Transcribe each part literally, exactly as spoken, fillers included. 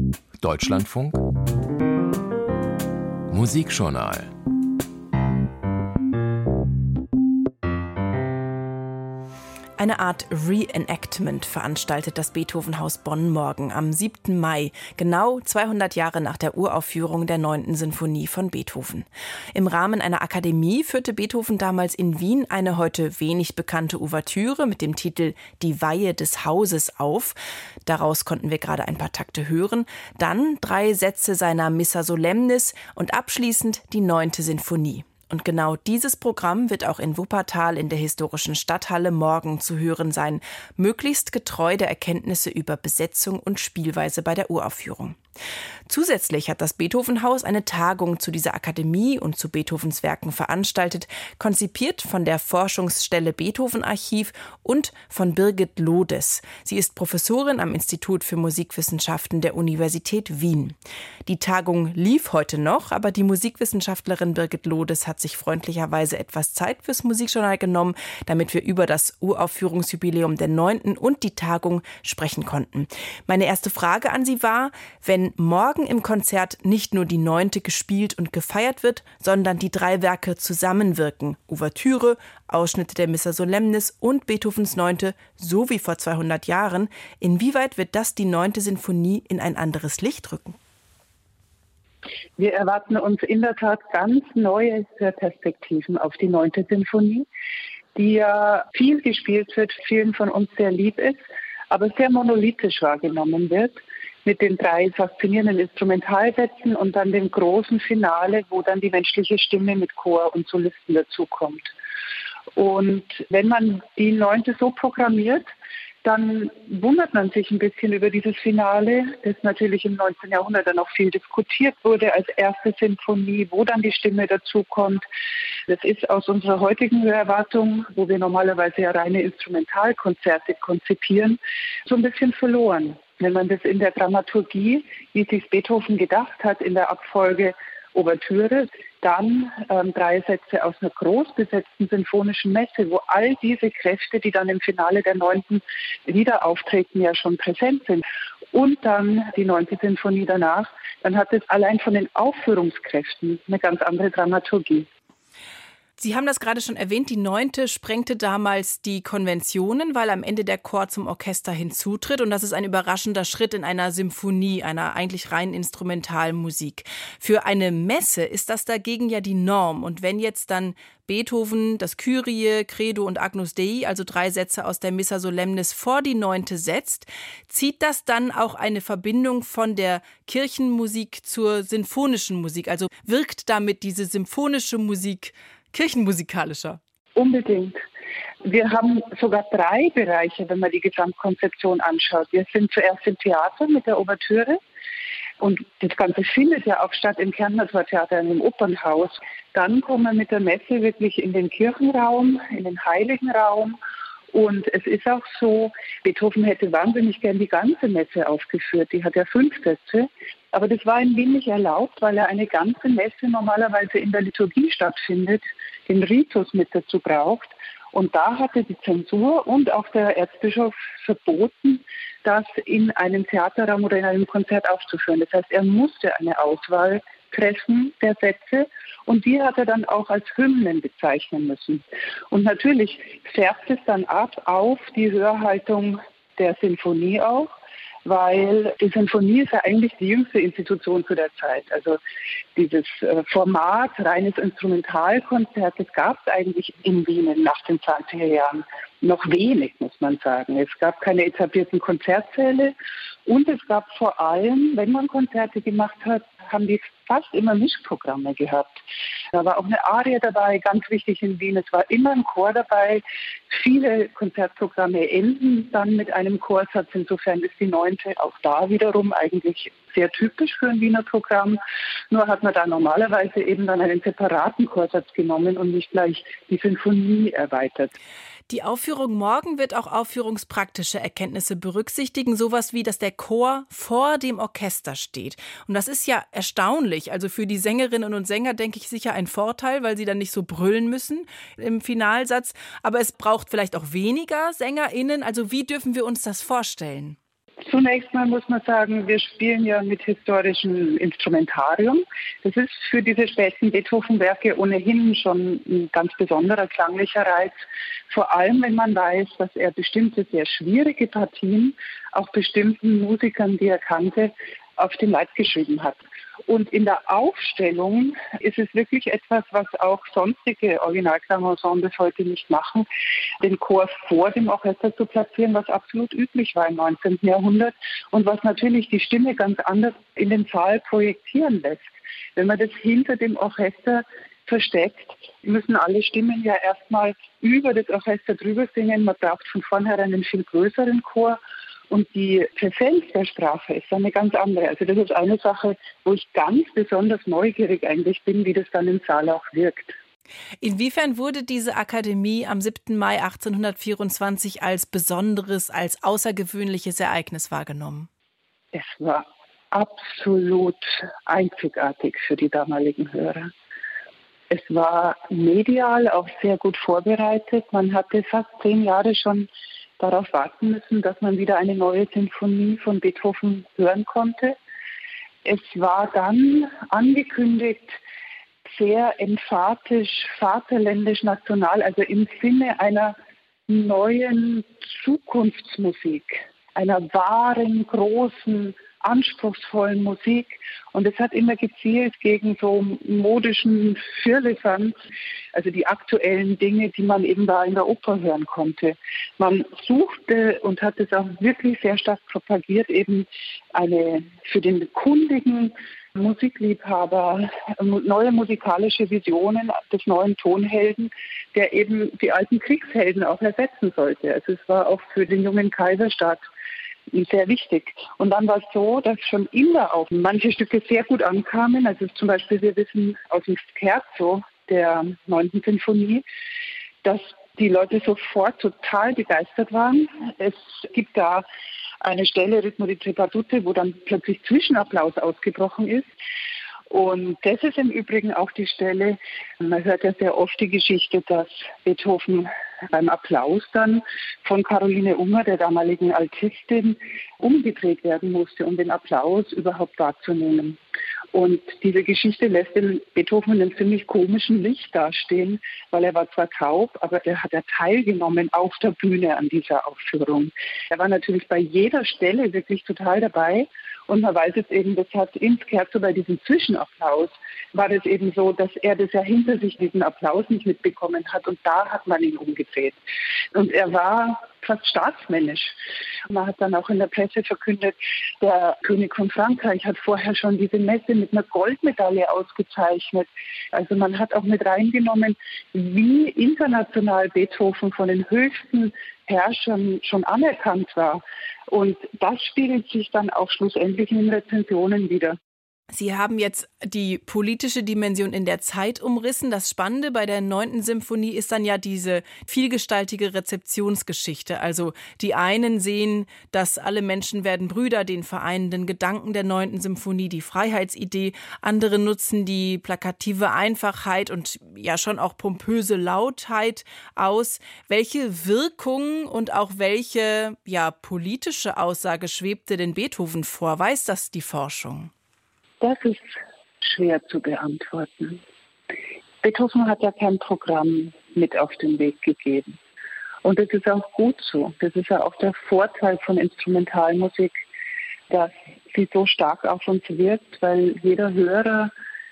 Deutschlandfunk Musikjournal. Eine Art Reenactment veranstaltet das Beethovenhaus Bonn morgen am siebten Mai, genau zweihundert Jahre nach der Uraufführung der neunten Sinfonie von Beethoven. Im Rahmen einer Akademie führte Beethoven damals in Wien eine heute wenig bekannte Ouvertüre mit dem Titel Die Weihe des Hauses auf. Daraus konnten wir gerade ein paar Takte hören. Dann drei Sätze seiner Missa Solemnis und abschließend die neunte Sinfonie. Und genau dieses Programm wird auch in Wuppertal in der historischen Stadthalle morgen zu hören sein, möglichst getreu der Erkenntnisse über Besetzung und Spielweise bei der Uraufführung. Zusätzlich hat das Beethovenhaus eine Tagung zu dieser Akademie und zu Beethovens Werken veranstaltet, konzipiert von der Forschungsstelle Beethoven-Archiv und von Birgit Lodes. Sie ist Professorin am Institut für Musikwissenschaften der Universität Wien. Die Tagung lief heute noch, aber die Musikwissenschaftlerin Birgit Lodes hat sich freundlicherweise etwas Zeit fürs Musikjournal genommen, damit wir über das Uraufführungsjubiläum der neunten und die Tagung sprechen konnten. Meine erste Frage an Sie war, wenn morgen im Konzert nicht nur die neunte gespielt und gefeiert wird, sondern die drei Werke zusammenwirken, Ouvertüre, Ausschnitte der Missa Solemnis und Beethovens neunte, so wie vor zweihundert Jahren, inwieweit wird das die neunte Sinfonie in ein anderes Licht rücken? Wir erwarten uns in der Tat ganz neue Perspektiven auf die neunte Sinfonie, die ja viel gespielt wird, vielen von uns sehr lieb ist, aber sehr monolithisch wahrgenommen wird, mit den drei faszinierenden Instrumentalsätzen und dann dem großen Finale, wo dann die menschliche Stimme mit Chor und Solisten dazukommt. Und wenn man die neunte so programmiert, dann wundert man sich ein bisschen über dieses Finale, das natürlich im neunzehnten Jahrhundert dann auch viel diskutiert wurde als erste Sinfonie, wo dann die Stimme dazukommt. Das ist aus unserer heutigen Hörerwartung, wo wir normalerweise ja reine Instrumentalkonzerte konzipieren, so ein bisschen verloren. Wenn man das in der Dramaturgie, wie sich Beethoven gedacht hat, in der Abfolge Ouvertüre, dann ähm, drei Sätze aus einer groß besetzten sinfonischen Messe, wo all diese Kräfte, die dann im Finale der neunten wieder auftreten, ja schon präsent sind. Und dann die neunte Sinfonie danach, dann hat es allein von den Aufführungskräften eine ganz andere Dramaturgie. Sie haben das gerade schon erwähnt, die neunte sprengte damals die Konventionen, weil am Ende der Chor zum Orchester hinzutritt. Und das ist ein überraschender Schritt in einer Symphonie, einer eigentlich rein instrumentalen Musik. Für eine Messe ist das dagegen ja die Norm. Und wenn jetzt dann Beethoven das Kyrie, Credo und Agnus Dei, also drei Sätze aus der Missa Solemnis, vor die neunte setzt, zieht das dann auch eine Verbindung von der Kirchenmusik zur sinfonischen Musik? Also wirkt damit diese symphonische Musik kirchenmusikalischer? Unbedingt. Wir haben sogar drei Bereiche, wenn man die Gesamtkonzeption anschaut. Wir sind zuerst im Theater mit der Ouvertüre und das Ganze findet ja auch statt im Kärntnertortheater, im Opernhaus. Dann kommen wir mit der Messe wirklich in den Kirchenraum, in den heiligen Raum. Und es ist auch so, Beethoven hätte wahnsinnig gern die ganze Messe aufgeführt. Die hat ja fünf Sätze. Aber das war ihm wenig erlaubt, weil er eine ganze Messe normalerweise in der Liturgie stattfindet, den Ritus mit dazu braucht. Und da hatte die Zensur und auch der Erzbischof verboten, das in einem Theaterraum oder in einem Konzert aufzuführen. Das heißt, er musste eine Auswahl treffen der Sätze und die hat er dann auch als Hymnen bezeichnen müssen. Und natürlich färbt es dann ab auf die Hörhaltung der Sinfonie auch, weil die Sinfonie ist ja eigentlich die jüngste Institution zu der Zeit. Also dieses Format reines Instrumentalkonzert, das gab es eigentlich in Wien nach den zwanziger Jahren noch wenig, muss man sagen. Es gab keine etablierten Konzertsäle und es gab vor allem, wenn man Konzerte gemacht hat, haben die fast immer Mischprogramme gehabt. Da war auch eine Arie dabei, ganz wichtig in Wien. Es war immer ein Chor dabei. Viele Konzertprogramme enden dann mit einem Chorsatz. Insofern ist die neunte auch da wiederum eigentlich sehr typisch für ein Wiener Programm. Nur hat man da normalerweise eben dann einen separaten Chorsatz genommen und nicht gleich die Sinfonie erweitert. Die Aufführung morgen wird auch aufführungspraktische Erkenntnisse berücksichtigen, sowas wie, dass der Chor vor dem Orchester steht. Und das ist ja erstaunlich. Also für die Sängerinnen und Sänger, denke ich, sicher ein Vorteil, weil sie dann nicht so brüllen müssen im Finalsatz. Aber es braucht vielleicht auch weniger SängerInnen. Also wie dürfen wir uns das vorstellen? Zunächst mal muss man sagen, wir spielen ja mit historischem Instrumentarium. Das ist für diese späten Beethoven-Werke ohnehin schon ein ganz besonderer klanglicher Reiz. Vor allem, wenn man weiß, dass er bestimmte sehr schwierige Partien auch bestimmten Musikern, die er kannte, auf den Leib geschrieben hat. Und in der Aufstellung ist es wirklich etwas, was auch sonstige Originalklangensembles heute nicht machen, den Chor vor dem Orchester zu platzieren, was absolut üblich war im neunzehnten Jahrhundert und was natürlich die Stimme ganz anders in den Saal projektieren lässt. Wenn man das hinter dem Orchester versteckt, müssen alle Stimmen ja erstmal über das Orchester drüber singen. Man braucht von vornherein einen viel größeren Chor. Und die Präsenz der Sprache ist eine ganz andere. Also das ist eine Sache, wo ich ganz besonders neugierig eigentlich bin, wie das dann im Saal auch wirkt. Inwiefern wurde diese Akademie am siebten Mai achtzehnhundertvierundzwanzig als besonderes, als außergewöhnliches Ereignis wahrgenommen? Es war absolut einzigartig für die damaligen Hörer. Es war medial auch sehr gut vorbereitet. Man hatte fast zehn Jahre schon darauf warten müssen, dass man wieder eine neue Sinfonie von Beethoven hören konnte. Es war dann angekündigt, sehr emphatisch, vaterländisch, national, also im Sinne einer neuen Zukunftsmusik, einer wahren, großen, anspruchsvollen Musik. Und es hat immer gezielt gegen so modischen Firlefanz, also die aktuellen Dinge, die man eben da in der Oper hören konnte. Man suchte und hat es auch wirklich sehr stark propagiert, eben eine für den kundigen Musikliebhaber neue musikalische Visionen des neuen Tonhelden, der eben die alten Kriegshelden auch ersetzen sollte. Also es war auch für den jungen Kaiserstaat sehr wichtig. Und dann war es so, dass schon immer auch manche Stücke sehr gut ankamen. Also zum Beispiel, wir wissen aus dem Scherzo der neunten Sinfonie, dass die Leute sofort total begeistert waren. Es gibt da eine Stelle, Ritmo di tre battute, wo dann plötzlich Zwischenapplaus ausgebrochen ist. Und das ist im Übrigen auch die Stelle, man hört ja sehr oft die Geschichte, dass Beethoven beim Applaus dann von Caroline Unger, der damaligen Altistin, umgedreht werden musste, um den Applaus überhaupt wahrzunehmen. Und diese Geschichte lässt den Beethoven in einem ziemlich komischen Licht dastehen, weil er war zwar taub, aber er hat ja teilgenommen auf der Bühne an dieser Aufführung. Er war natürlich bei jeder Stelle wirklich total dabei. Und man weiß jetzt eben, das hat im Scherzo bei diesem Zwischenapplaus, war das eben so, dass er das ja hinter sich, diesen Applaus nicht mitbekommen hat. Und da hat man ihn umgedreht. Und er war fast staatsmännisch. Man hat dann auch in der Presse verkündet, der König von Frankreich hat vorher schon diese Messe mit einer Goldmedaille ausgezeichnet. Also man hat auch mit reingenommen, wie international Beethoven von den höchsten Herrschern schon anerkannt war. Und das spiegelt sich dann auch schlussendlich in den Rezensionen wieder. Sie haben jetzt die politische Dimension in der Zeit umrissen. Das Spannende bei der neunten Symphonie ist dann ja diese vielgestaltige Rezeptionsgeschichte. Also die einen sehen, dass alle Menschen werden Brüder, den vereinenden Gedanken der neunten Symphonie, die Freiheitsidee. Andere nutzen die plakative Einfachheit und ja schon auch pompöse Lautheit aus. Welche Wirkung und auch welche ja politische Aussage schwebte denn Beethoven vor? Weiß das die Forschung? Das ist schwer zu beantworten. Beethoven hat ja kein Programm mit auf den Weg gegeben. Und das ist auch gut so. Das ist ja auch der Vorteil von Instrumentalmusik, dass sie so stark auf uns wirkt, weil jeder Hörer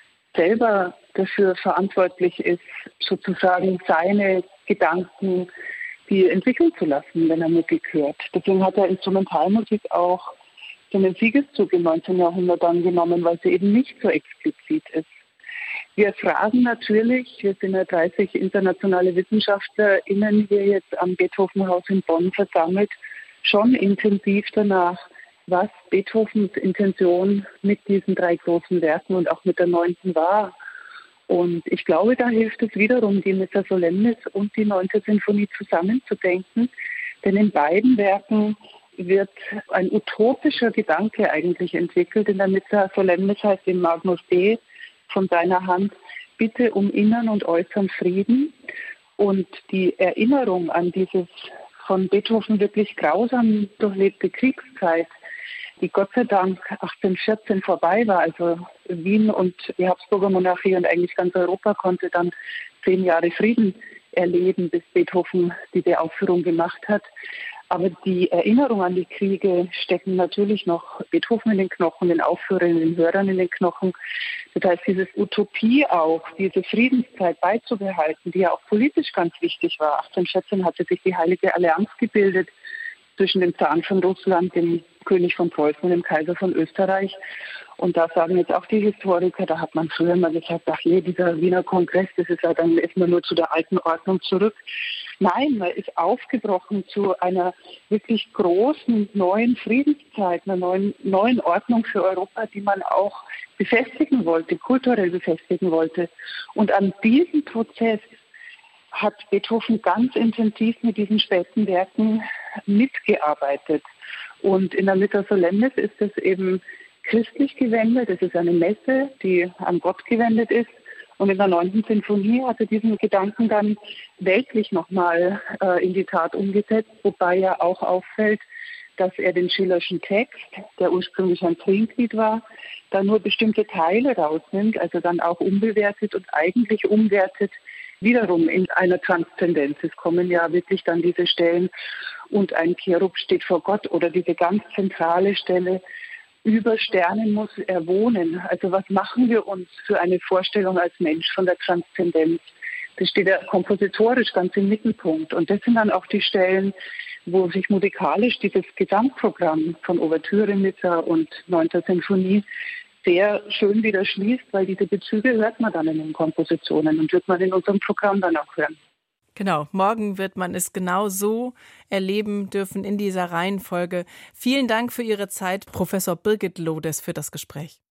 selber dafür verantwortlich ist, sozusagen seine Gedanken die entwickeln zu lassen, wenn er Musik hört. Deswegen hat er Instrumentalmusik auch einen Siegeszug im neunzehnten Jahrhundert angenommen, weil sie eben nicht so explizit ist. Wir fragen natürlich, wir sind ja dreißig internationale WissenschaftlerInnen hier jetzt am Beethoven-Haus in Bonn versammelt, schon intensiv danach, was Beethovens Intention mit diesen drei großen Werken und auch mit der neunten war. Und ich glaube, da hilft es wiederum, die Missa Solemnis und die neunte Sinfonie zusammenzudenken, denn in beiden Werken wird ein utopischer Gedanke eigentlich entwickelt. In der Missa Solemnis heißt im Magnus Dei von seiner Hand, bitte um innern und äußeren Frieden. Und die Erinnerung an dieses von Beethoven wirklich grausam durchlebte Kriegszeit, die Gott sei Dank achtzehnhundertvierzehn vorbei war. Also Wien und die Habsburger Monarchie und eigentlich ganz Europa konnte dann zehn Jahre Frieden erleben, bis Beethoven diese Aufführung gemacht hat. Aber die Erinnerung an die Kriege stecken natürlich noch Beethoven in den Knochen, den Aufführern, den Hörern in den Knochen. Das heißt, diese Utopie auch, diese Friedenszeit beizubehalten, die ja auch politisch ganz wichtig war. achtzehnhundertvierzehn hatte sich die Heilige Allianz gebildet zwischen dem Zaren von Russland, dem König von Preußen und dem Kaiser von Österreich. Und da sagen jetzt auch die Historiker, da hat man früher mal gesagt, ach je, dieser Wiener Kongress, das ist ja dann ist man nur zu der alten Ordnung zurück. Nein, man ist aufgebrochen zu einer wirklich großen neuen Friedenszeit, einer neuen, neuen Ordnung für Europa, die man auch befestigen wollte, kulturell befestigen wollte. Und an diesem Prozess hat Beethoven ganz intensiv mit diesen späten Werken mitgearbeitet. Und in der Missa Solemnis ist es eben christlich gewendet. Es ist eine Messe, die an Gott gewendet ist. Und in der neunten Sinfonie hat er diesen Gedanken dann weltlich nochmal äh, in die Tat umgesetzt, wobei ja auch auffällt, dass er den Schillerschen Text, der ursprünglich ein Trinklied war, da nur bestimmte Teile rausnimmt, also dann auch umbewertet und eigentlich umwertet wiederum in einer Transzendenz. Es kommen ja wirklich dann diese Stellen und ein Cherub steht vor Gott oder diese ganz zentrale Stelle, über Sternen muss er wohnen. Also was machen wir uns für eine Vorstellung als Mensch von der Transzendenz? Das steht ja kompositorisch ganz im Mittelpunkt. Und das sind dann auch die Stellen, wo sich musikalisch dieses Gesamtprogramm von Ouvertüre, Missa und neunter Sinfonie sehr schön wieder schließt, weil diese Bezüge hört man dann in den Kompositionen und wird man in unserem Programm dann auch hören. Genau, morgen wird man es genau so erleben dürfen in dieser Reihenfolge. Vielen Dank für Ihre Zeit, Professor Birgit Lodes, für das Gespräch.